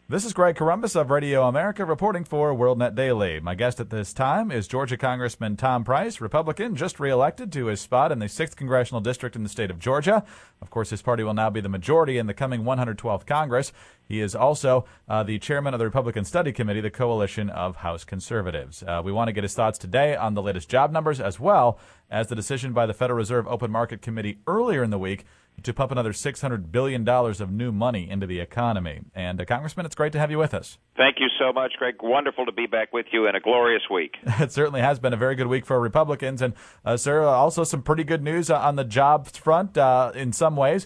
This is Greg Corombos of Radio America reporting for WorldNet Daily. My guest at this time is Georgia Congressman Tom Price, Republican, just reelected to his spot in the 6th Congressional District in the state of Georgia. Of course, his party will now be the majority in the coming 112th Congress. He is also the chairman of the Republican Study Committee, the coalition of House Conservatives. We want to get his thoughts today on the latest job numbers, as well as the decision by the Federal Reserve Open Market Committee earlier in the week to pump another $600 billion of new money into the economy. And, Congressman, it's great to have you with us. Thank you so much, Greg. Wonderful to be back with you in a glorious week. It certainly has been a very good week for Republicans. And, sir, also some pretty good news on the jobs front in some ways.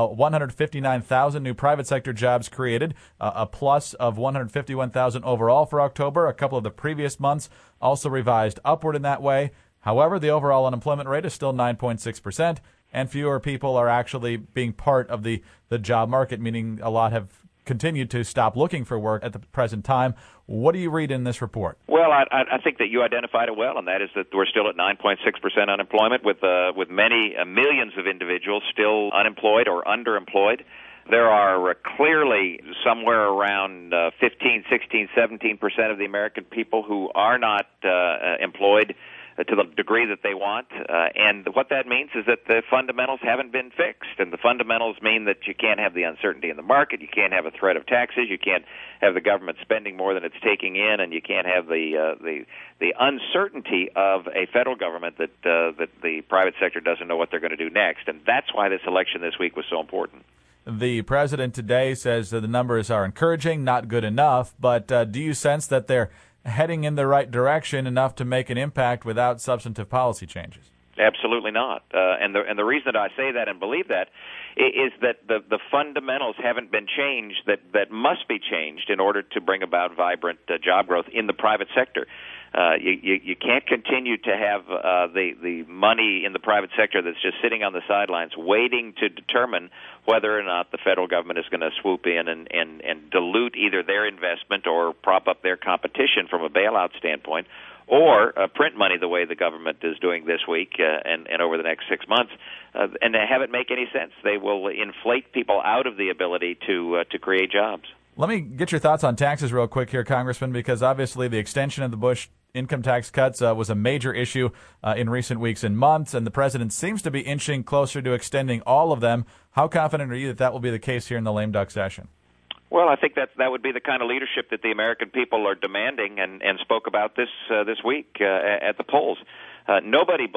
159,000 new private sector jobs created, a plus of 151,000 overall for October. A couple of the previous months also revised upward in that way. However, the overall unemployment rate is still 9.6%, and fewer people are actually being part of the job market, meaning a lot have continued to stop looking for work at the present time. What do you read in this report? Well, I think that you identified it well, and that is that we're still at 9.6% unemployment with many millions of individuals still unemployed or underemployed. There are clearly somewhere around 15, 16, 17% of the American people who are not employed to the degree that they want, and what that means is that the fundamentals haven't been fixed, and the fundamentals mean that you can't have the uncertainty in the market, you can't have a threat of taxes, you can't have the government spending more than it's taking in, and you can't have the uncertainty of a federal government that the private sector doesn't know what they're going to do next, and that's why this election this week was so important. The president today says that the numbers are encouraging, not good enough, but do you sense that they're heading in the right direction enough to make an impact without substantive policy changes? Absolutely not. And the reason that I say that and believe that is that the fundamentals haven't been changed that must be changed in order to bring about vibrant job growth in the private sector. You can't continue to have the money in the private sector that's just sitting on the sidelines waiting to determine whether or not the federal government is going to swoop in and dilute either their investment or prop up their competition from a bailout standpoint, or print money the way the government is doing this week and over the next 6 months, and have it make any sense. They will inflate people out of the ability to create jobs. Let me get your thoughts on taxes real quick here, Congressman, because obviously the extension of the Bush income tax cuts was a major issue in recent weeks and months, and the president seems to be inching closer to extending all of them. How confident are you that will be the case here in the lame duck session? Well, I think that would be the kind of leadership that the American people are demanding and spoke about this week at the polls. Nobody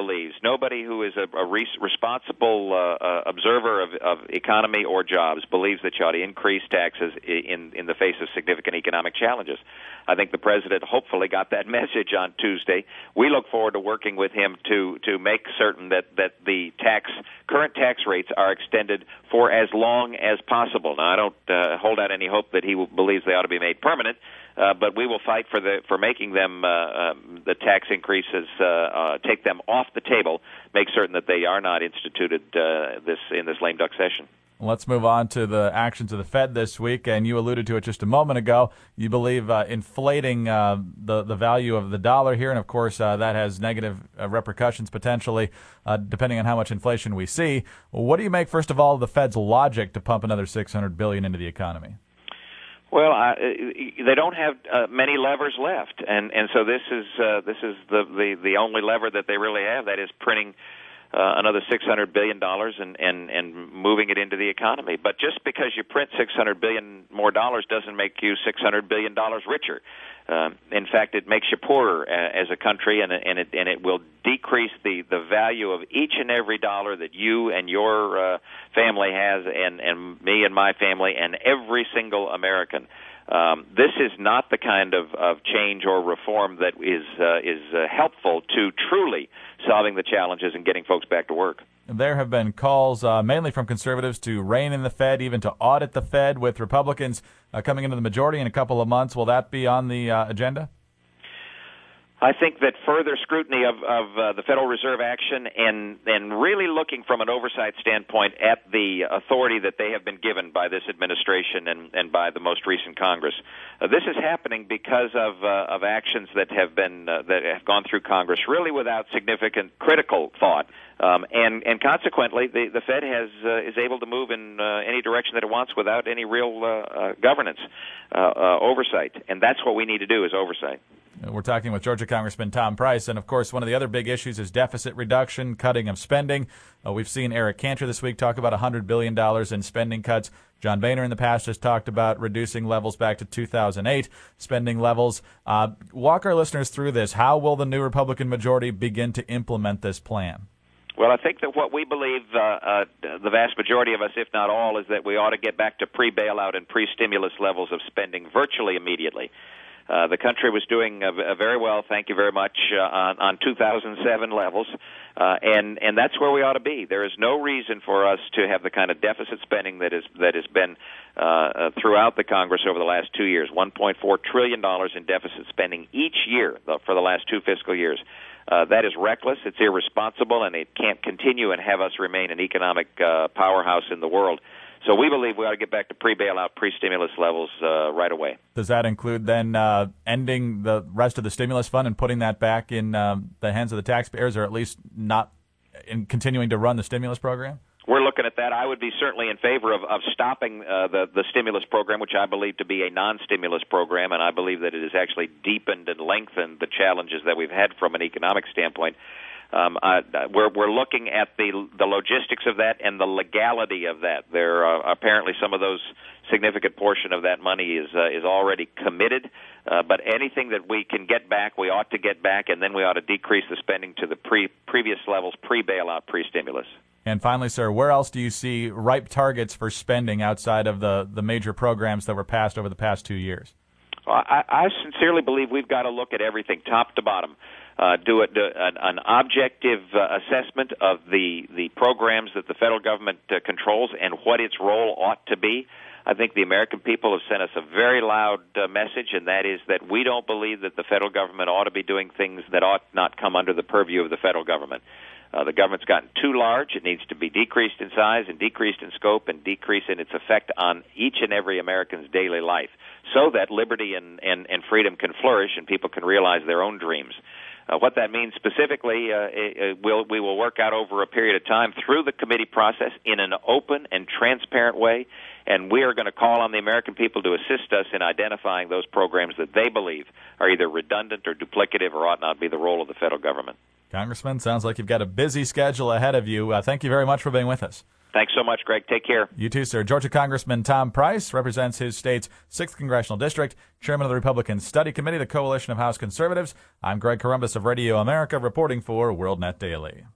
who is a responsible observer of economy or jobs believes that you ought to increase taxes in the face of significant economic challenges. I think the president hopefully got that message on Tuesday. We look forward to working with him to make certain that the current tax rates are extended for as long as possible. Now, I don't hold out any hope that he believes they ought to be made permanent, but we will fight for making them the tax increases, take them off the table, make certain that they are not instituted in this lame duck session. Let's move on to the actions of the Fed this week, and you alluded to it just a moment ago. You believe inflating the value of the dollar here, and of course that has negative repercussions potentially depending on how much inflation we see. What do you make, first of all, of the Fed's logic to pump another $600 billion into the economy? Well, they don't have many levers left, and so this is the only lever that they really have. That is printing another $600 billion and moving it into the economy. But just because you print $600 billion more dollars doesn't make you $600 billion richer. In fact, it makes you poorer as a country, and it will decrease the value of each and every dollar that you and your family has, and me and my family, and every single American. This is not the kind of change or reform that is helpful to truly solving the challenges and getting folks back to work. There have been calls, mainly from conservatives, to rein in the Fed, even to audit the Fed, with Republicans coming into the majority in a couple of months. Will that be on the agenda? I think that further scrutiny of the Federal Reserve action and really looking from an oversight standpoint at the authority that they have been given by this administration and by the most recent Congress. This is happening because of actions that have gone through Congress really without significant critical thought. And consequently, the Fed is able to move in any direction that it wants without any real governance oversight, and that's what we need to do is oversight. We're talking with Georgia Congressman Tom Price, and of course one of the other big issues is deficit reduction, cutting of spending. We've seen Eric Cantor this week talk about $100 billion in spending cuts. John Boehner in the past has talked about reducing levels back to 2008 spending levels. Walk our listeners through this. How will the new Republican majority begin to implement this plan? Well, I think that what we believe, the vast majority of us, if not all, is that we ought to get back to pre-bailout and pre-stimulus levels of spending virtually immediately. The country was doing very well, thank you very much, on 2007 levels, and that's where we ought to be. There is no reason for us to have the kind of deficit spending that has been throughout the Congress over the last 2 years, $1.4 trillion in deficit spending each year for the last 2 fiscal years. That is reckless, it's irresponsible, and it can't continue and have us remain an economic powerhouse in the world. So we believe we ought to get back to pre-bailout, pre-stimulus levels right away. Does that include then ending the rest of the stimulus fund and putting that back in the hands of the taxpayers, or at least not in continuing to run the stimulus program? We're looking at that. I would be certainly in favor of stopping the stimulus program, which I believe to be a non-stimulus program, and I believe that it has actually deepened and lengthened the challenges that we've had from an economic standpoint. We're looking at the logistics of that and the legality of that. There apparently some of those significant portion of that money is already committed, but anything that we can get back, we ought to get back, and then we ought to decrease the spending to the previous levels, pre-bailout, pre-stimulus. And finally, sir, where else do you see ripe targets for spending outside of the major programs that were passed over the past 2 years? Well, I sincerely believe we've got to look at everything, top to bottom. Do an objective assessment of the programs that the federal government controls and what its role ought to be. I think the American people have sent us a very loud message, and that is that we don't believe that the federal government ought to be doing things that ought not come under the purview of the federal government. The government's gotten too large. It needs to be decreased in size and decreased in scope and decreased in its effect on each and every American's daily life so that liberty and freedom can flourish and people can realize their own dreams. What that means specifically, we will work out over a period of time through the committee process in an open and transparent way, and we are going to call on the American people to assist us in identifying those programs that they believe are either redundant or duplicative or ought not be the role of the federal government. Congressman, sounds like you've got a busy schedule ahead of you. Thank you very much for being with us. Thanks so much, Greg. Take care. You too, sir. Georgia Congressman Tom Price represents his state's 6th Congressional District, chairman of the Republican Study Committee, the Coalition of House Conservatives. I'm Greg Corombos of Radio America, reporting for WorldNet Daily.